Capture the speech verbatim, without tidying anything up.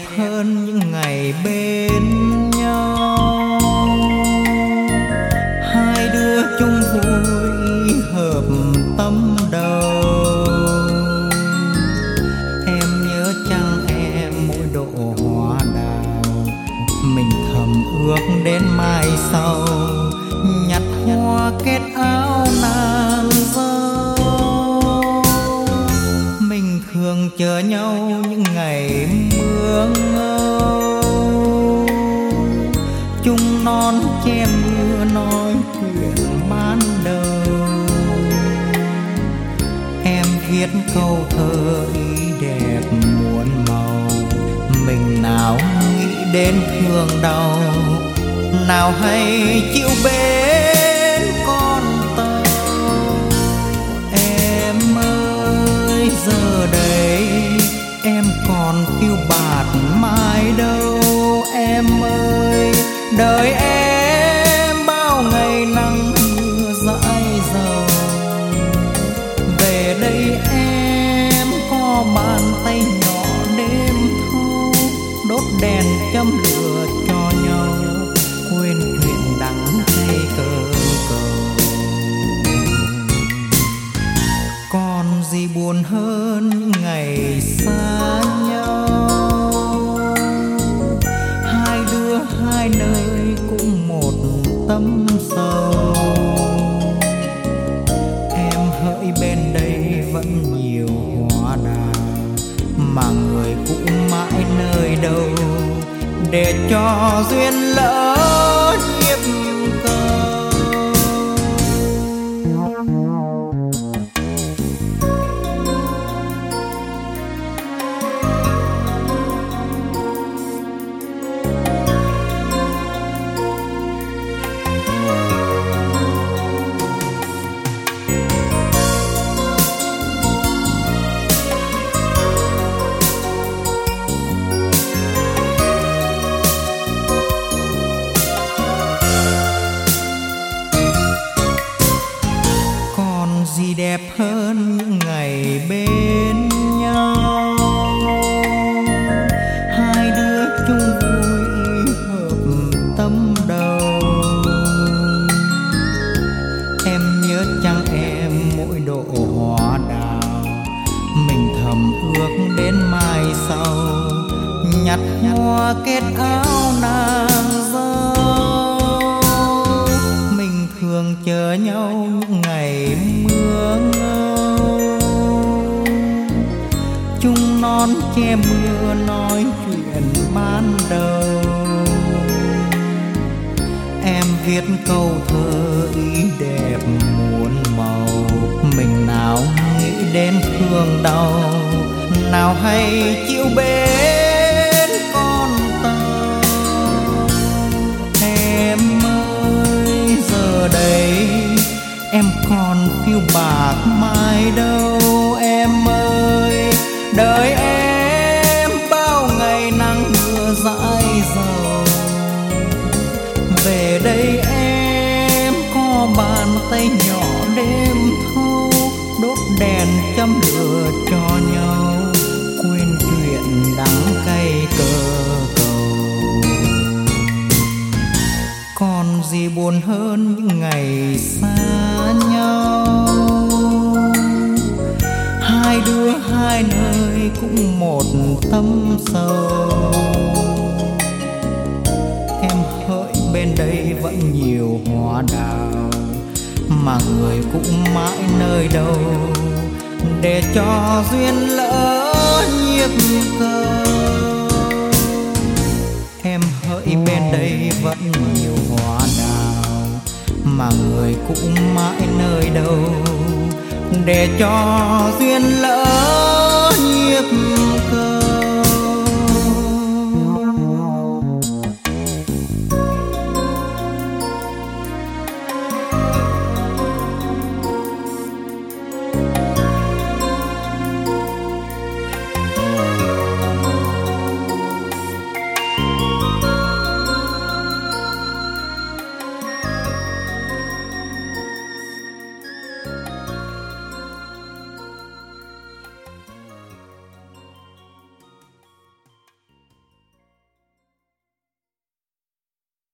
hơn những ngày bên nhau. Hai đứa chung vui hợp tâm đầu. Em nhớ chăng em mỗi độ hoa đào, mình thầm ước đến mai sau nhặt hoa kết áo nàng dâu. Mình thường chờ nhau những ngày mưa ngâu, chung non che mưa nói chuyện ban đầu. Em viết câu thơ ý đẹp muôn màu, mình nào nghĩ đến thương đau, nào hay chịu bên con tàu. Em ơi giờ đây em còn phiêu bạt mai đâu. Em ơi đời em bao ngày nắng mưa dãi dầu. Về đây em có bàn tay nhỏ đêm thu, đốt đèn châm lửa cho nhau, quên chuyện đắng cay cờ cầu. Còn gì buồn hơn những ngày xa nhau, hai đứa hai nơi cũng một tâm sầu. Em hỡi bên đây vẫn nhiều hoa đào, mà người cũng mãi nơi đâu, để cho duyên lỡ nhịp cầu. Gì đẹp hơn những ngày bên nhau, hai đứa chung vui hợp tâm đầu. Em nhớ chăng em mỗi độ hoa đào, mình thầm ước đến mai sau nhặt hoa kết áo nàng dâu. Mình thường chờ nhau những ngày mưa ngâu, chung non che mưa nói chuyện ban đầu. Em viết câu thơ ý đẹp muôn màu, mình nào nghĩ đến thương đau, nào hay chịu bên con tàu. Em ơi giờ đây em còn phiêu bạt mai đâu. Em ơi đời em bao ngày nắng mưa dãi dầu. Về đây em có bàn tay nhỏ đêm thu, đốt đèn châm lửa cho nhau, quên chuyện đắng cay cờ cầu. Còn gì buồn hơn những ngày xa nhau, hai đứa hai nơi cũng một tâm sầu. Em hỡi bên đây vẫn nhiều hoa đào, mà người cũng mãi nơi đâu, để cho duyên lỡ nhịp cầu. Em hỡi bên đây vẫn nhiều hoa đào, mà người cũng mãi nơi đâu, để cho duyên lỡ